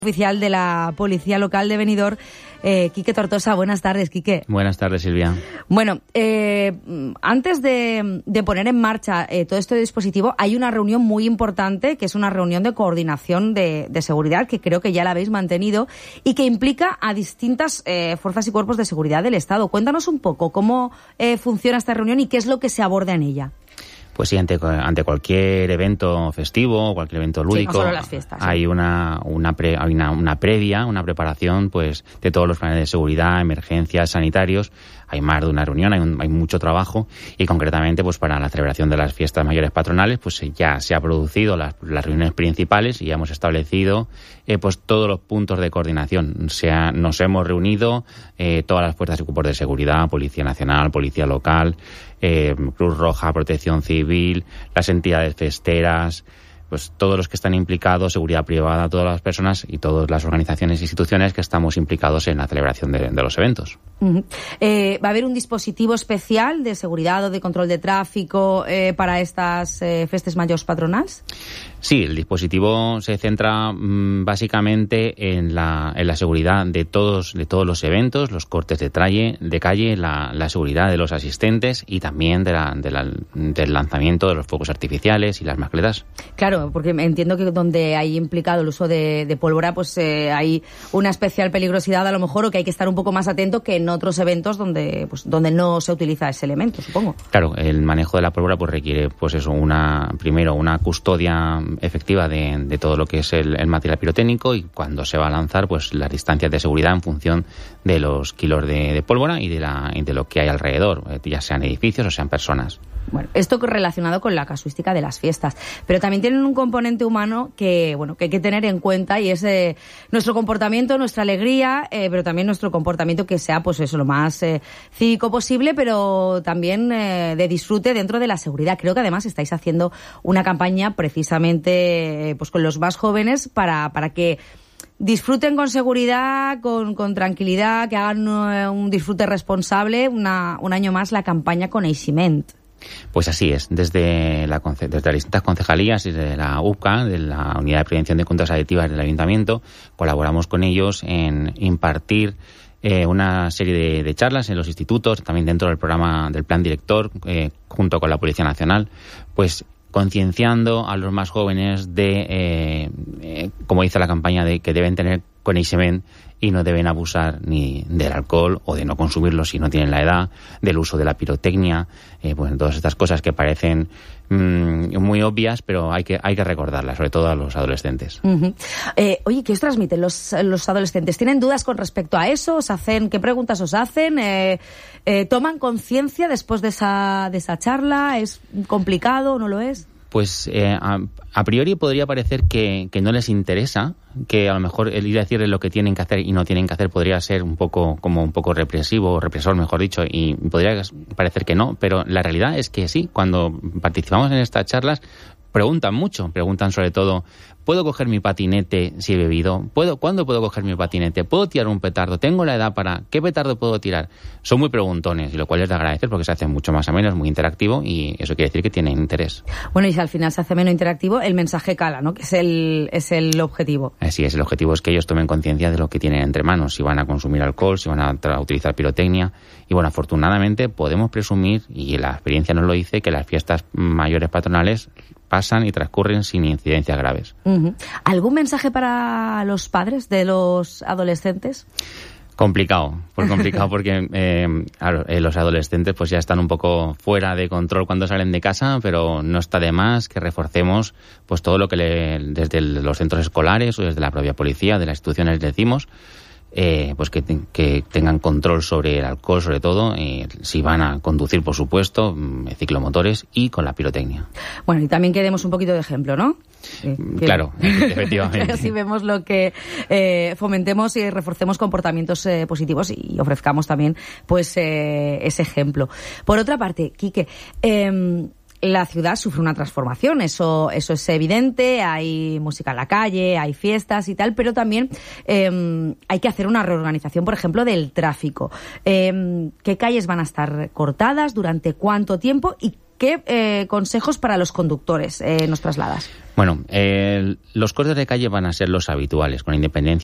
Oficial de la Policía Local de Benidorm, Quique Tortosa. Buenas tardes, Quique. Buenas tardes, Silvia. Bueno, antes de poner en marcha todo este dispositivo, hay una reunión muy importante, que es una reunión de coordinación de seguridad, que creo que ya la habéis mantenido, y que implica a distintas fuerzas y cuerpos de seguridad del Estado. Cuéntanos un poco cómo funciona esta reunión y qué es lo que se aborda en ella. Pues sí, ante cualquier evento festivo, cualquier evento lúdico, sí, no solo las fiestas, hay una previa, una preparación, pues, de todos los planes de seguridad, emergencias, sanitarios. Hay más de una reunión, hay mucho trabajo, y concretamente, pues, para la celebración de las fiestas mayores patronales, pues ya se ha producido las reuniones principales y ya hemos establecido pues todos los puntos de coordinación. Nos hemos reunido todas las fuerzas y cuerpos de seguridad, Policía Nacional, Policía Local, Cruz Roja, Protección Civil, las entidades festeras, pues todos los que están implicados, seguridad privada, todas las personas y todas las organizaciones e instituciones que estamos implicados en la celebración de los eventos. Uh-huh. ¿Va a haber un dispositivo especial de seguridad o de control de tráfico para estas festes mayores patronals? Sí, el dispositivo se centra básicamente en la seguridad de todos los eventos, los cortes de calle, la seguridad de los asistentes y también del lanzamiento de los fuegos artificiales y las mascletas. Claro, porque entiendo que donde hay implicado el uso de pólvora, pues hay una especial peligrosidad a lo mejor, o que hay que estar un poco más atento que en otros eventos donde no se utiliza ese elemento, supongo. Claro, el manejo de la pólvora pues requiere pues eso, primero una custodia efectiva de todo lo que es el material pirotécnico, y cuando se va a lanzar, pues las distancias de seguridad en función de los kilos de pólvora y de lo que hay alrededor, ya sean edificios o sean personas. Bueno, esto relacionado con la casuística de las fiestas, pero también tienen un componente humano que hay que tener en cuenta, y es nuestro comportamiento, nuestra alegría, pero también nuestro comportamiento que sea pues eso, lo más cívico posible, pero también de disfrute dentro de la seguridad. Creo que además estáis haciendo una campaña precisamente pues con los más jóvenes para que disfruten con seguridad, con tranquilidad, que hagan un disfrute responsable. Un año más la campaña Coneixement. Pues así es, desde las distintas concejalías y desde la UCA, de la Unidad de Prevención de Conductas Adictivas del Ayuntamiento, colaboramos con ellos en impartir una serie de charlas en los institutos, también dentro del programa del Plan Director, junto con la Policía Nacional, pues concienciando a los más jóvenes de, como dice la campaña, de que deben tener coneixement y no deben abusar ni del alcohol o de no consumirlo si no tienen la edad, del uso de la pirotecnia, pues todas estas cosas que parecen muy obvias, pero hay que recordarlas, sobre todo a los adolescentes. Uh-huh. Oye, ¿qué os transmiten los adolescentes? ¿Tienen dudas con respecto a eso? ¿Qué preguntas os hacen? ¿Toman conciencia después de esa charla? ¿Es complicado o no lo es? Pues a priori podría parecer que no les interesa, que a lo mejor el ir a decirles lo que tienen que hacer y no tienen que hacer podría ser un poco represivo, o represor, mejor dicho, y podría parecer que no, pero la realidad es que sí. Cuando participamos en estas charlas preguntan sobre todo: ¿puedo coger mi patinete si he bebido? ¿Cuándo puedo coger mi patinete? ¿Puedo tirar un petardo? ¿Tengo la edad para...? ¿Qué petardo puedo tirar? Son muy preguntones, y lo cual es de agradecer porque se hace mucho más ameno, es muy interactivo, y eso quiere decir que tienen interés. Bueno, y si al final se hace menos interactivo, el mensaje cala, ¿no? Que es el objetivo. Así es, el objetivo es que ellos tomen conciencia de lo que tienen entre manos, si van a consumir alcohol, si van a utilizar pirotecnia. Y bueno, afortunadamente podemos presumir, y la experiencia nos lo dice, que las fiestas mayores patronales pasan y transcurren sin incidencias graves. Uh-huh. ¿Algún mensaje para los padres de los adolescentes? Complicado porque los adolescentes pues ya están un poco fuera de control cuando salen de casa, pero no está de más que reforcemos pues todo lo que desde los centros escolares o desde la propia policía, de las instituciones decimos, pues que tengan control sobre el alcohol, sobre todo, si van a conducir, por supuesto, ciclomotores, y con la pirotecnia. Bueno, y también que demos un poquito de ejemplo, ¿no? Claro, efectivamente. Así vemos lo que fomentemos y reforcemos comportamientos positivos, y ofrezcamos también pues ese ejemplo. Por otra parte, Quique, la ciudad sufre una transformación, eso es evidente. Hay música en la calle, hay fiestas y tal, pero también hay que hacer una reorganización, por ejemplo, del tráfico. ¿Qué calles van a estar cortadas? ¿Durante cuánto tiempo? ¿Y qué consejos para los conductores nos trasladas? Bueno, los cortes de calle van a ser los habituales, con independencia